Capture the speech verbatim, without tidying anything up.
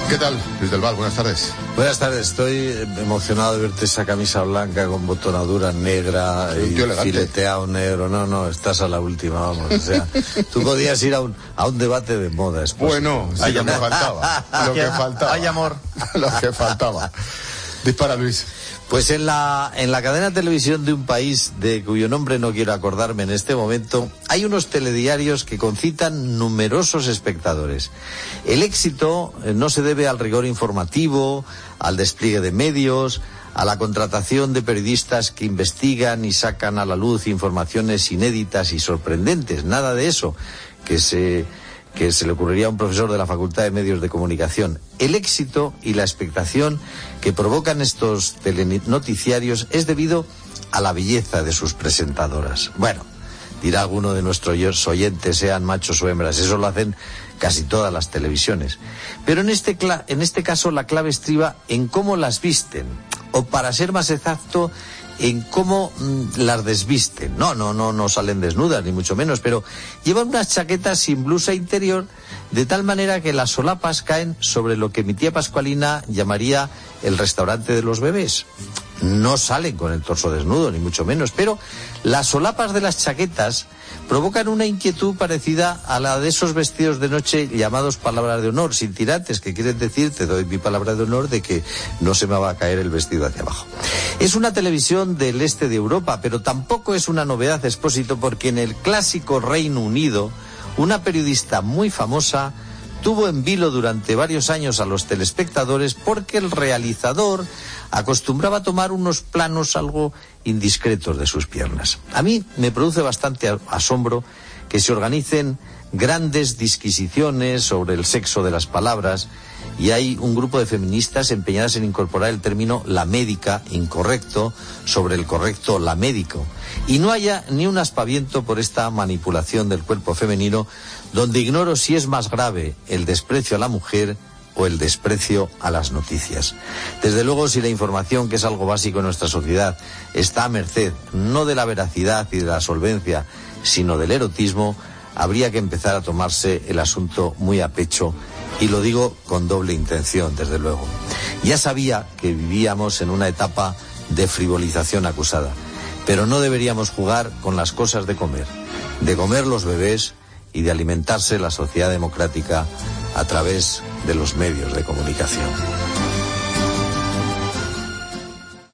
¿Qué tal, Luis del Val? Buenas tardes. Buenas tardes, estoy emocionado de verte esa camisa blanca con botonadura negra y fileteado negro. No, no, estás a la última, vamos. O sea, tú podías ir a un, a un debate de moda. Bueno, sí, lo que faltaba. Lo que faltaba. Hay amor. Lo que faltaba. Dispara, Luis. Pues en la, en la cadena de televisión de un país de cuyo nombre no quiero acordarme en este momento, hay unos telediarios que concitan numerosos espectadores. El éxito no se debe al rigor informativo, al despliegue de medios, a la contratación de periodistas que investigan y sacan a la luz informaciones inéditas y sorprendentes. Nada de eso que se... que se le ocurriría a un profesor de la Facultad de Medios de Comunicación. El éxito y la expectación que provocan estos telenoticiarios es debido a la belleza de sus presentadoras. Bueno, dirá alguno de nuestros oyentes, sean machos o hembras, eso lo hacen casi todas las televisiones. Pero en este, en este caso la clave estriba en cómo las visten, o para ser más exacto, en cómo mm, las desvisten. No, no, no, no salen desnudas, ni mucho menos, pero llevan unas chaquetas sin blusa interior, de tal manera que las solapas caen sobre lo que mi tía Pascualina llamaría el restaurante de los bebés. No salen con el torso desnudo, ni mucho menos, pero las solapas de las chaquetas provocan una inquietud parecida a la de esos vestidos de noche llamados palabras de honor, sin tirantes, que quieren decir, te doy mi palabra de honor de que no se me va a caer el vestido hacia abajo. Es una televisión del este de Europa, pero tampoco es una novedad, Expósito, porque en el clásico Reino Unido, una periodista muy famosa tuvo en vilo durante varios años a los telespectadores porque el realizador acostumbraba a tomar unos planos algo indiscretos de sus piernas. A mí me produce bastante asombro que se organicen grandes disquisiciones sobre el sexo de las palabras, y hay un grupo de feministas empeñadas en incorporar el término la médica incorrecto sobre el correcto la médico, y no haya ni un aspaviento por esta manipulación del cuerpo femenino, donde ignoro si es más grave el desprecio a la mujer o el desprecio a las noticias. Desde luego, si la información, que es algo básico en nuestra sociedad, está a merced no de la veracidad y de la solvencia, sino del erotismo, habría que empezar a tomarse el asunto muy a pecho, y lo digo con doble intención, desde luego. Ya sabía que vivíamos en una etapa de frivolización acusada, pero no deberíamos jugar con las cosas de comer, de comer los bebés y de alimentarse la sociedad democrática a través de los medios de comunicación.